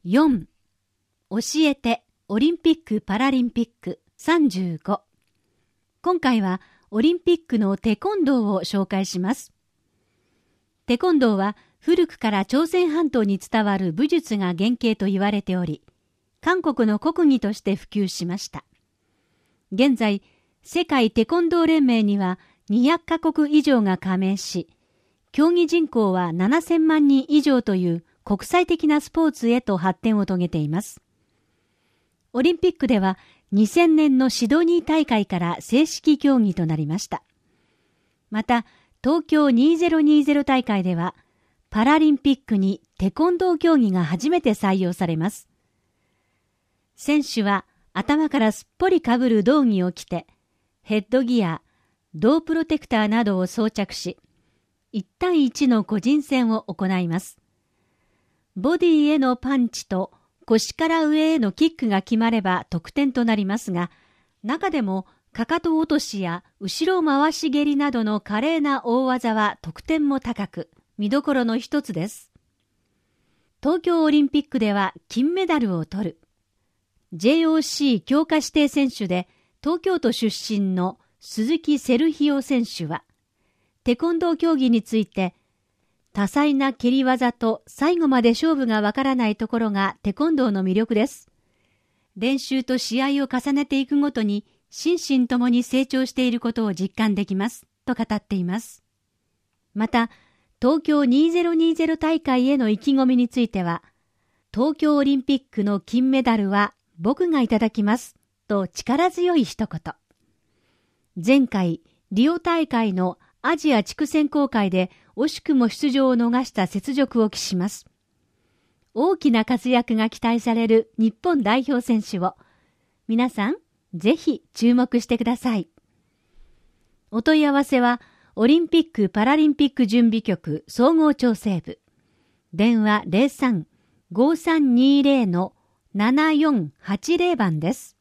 4. 教えてオリンピック・パラリンピック35。今回はオリンピックのテコンドーを紹介します。テコンドーは古くから朝鮮半島に伝わる武術が原型と言われており、韓国の国技として普及しました。現在、世界テコンドー連盟には200カ国以上が加盟し、競技人口は7000万人以上という国際的なスポーツへと発展を遂げています。オリンピックでは2000年のシドニー大会から正式競技となりました。また、東京2020大会では、パラリンピックにテコンドー競技が初めて採用されます。選手は頭からすっぽりかぶる道着を着て、ヘッドギア、胴プロテクターなどを装着し、1対1の個人戦を行います。ボディへのパンチと腰から上へのキックが決まれば得点となりますが、中でもかかと落としや後ろ回し蹴りなどの華麗な大技は得点も高く、見どころの一つです。東京オリンピックでは金メダルを取る。JOC 強化指定選手で東京都出身の鈴木セルヒオ選手は、テコンドー競技について、多彩な蹴り技と最後まで勝負がわからないところがテコンドーの魅力です。練習と試合を重ねていくごとに心身ともに成長していることを実感できます、と語っています。また、東京2020大会への意気込みについては、東京オリンピックの金メダルは僕がいただきます、と力強い一言。前回、リオ大会のアジア地区選考会で惜しくも出場を逃した雪辱を期します。大きな活躍が期待される日本代表選手を皆さんぜひ注目してください。お問い合わせはオリンピック・パラリンピック準備局総合調整部、電話 03-5320-7480 番です。